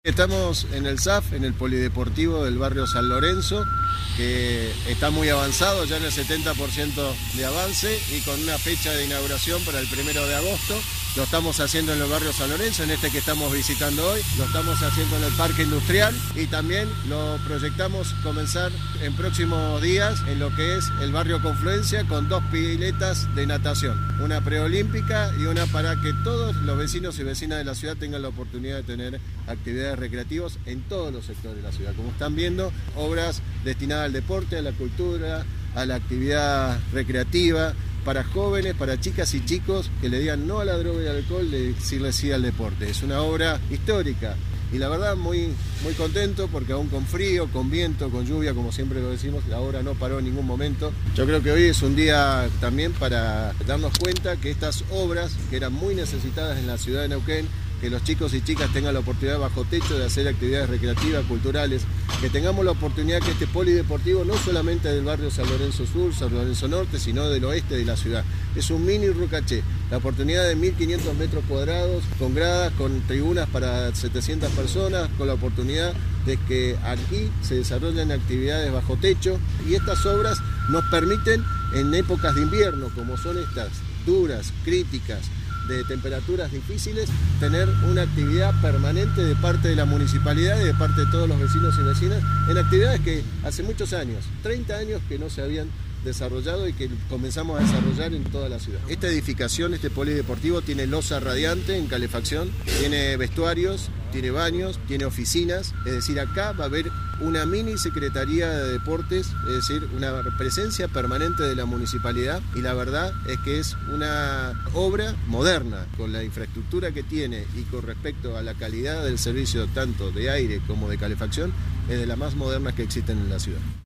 Estamos en el SAF, en el polideportivo del barrio San Lorenzo, que está muy avanzado, ya en el 70% de avance y con una fecha de inauguración para el 1 de agosto. Lo estamos haciendo en el barrio San Lorenzo, en este que estamos visitando hoy, lo estamos haciendo en el parque industrial y también lo proyectamos comenzar en próximos días en lo que es el barrio Confluencia con 2 piletas de natación, una preolímpica y una para que todos los vecinos y vecinas de la ciudad tengan la oportunidad de tener actividades recreativas en todos los sectores de la ciudad. Como están viendo, obras destinadas al deporte, a la cultura, a la actividad recreativa, para jóvenes, para chicas y chicos que le digan no a la droga y al alcohol, de decirle sí al deporte. Es una obra histórica y la verdad muy contento porque aún con frío, con viento, con lluvia, como siempre lo decimos, la obra no paró en ningún momento. Yo creo que hoy es un día también para darnos cuenta que estas obras que eran muy necesitadas en la ciudad de Neuquén, que los chicos y chicas tengan la oportunidad bajo techo de hacer actividades recreativas, culturales, que tengamos la oportunidad que este polideportivo no solamente del barrio San Lorenzo Sur, San Lorenzo Norte, sino del oeste de la ciudad. Es un mini Rucaché, la oportunidad de 1.500 metros cuadrados, con gradas, con tribunas para 700 personas, con la oportunidad de que aquí se desarrollen actividades bajo techo y estas obras nos permiten en épocas de invierno, como son estas duras, críticas, de temperaturas difíciles, tener una actividad permanente de parte de la municipalidad y de parte de todos los vecinos y vecinas en actividades que hace muchos años, 30 años que no se habían desarrollado y que comenzamos a desarrollar en toda la ciudad. Esta edificación, este polideportivo, tiene losa radiante en calefacción, tiene vestuarios, tiene baños, tiene oficinas, es decir, acá va a haber una mini secretaría de deportes, es decir, una presencia permanente de la municipalidad y la verdad es que es una obra moderna, con la infraestructura que tiene y con respecto a la calidad del servicio tanto de aire como de calefacción, es de las más modernas que existen en la ciudad.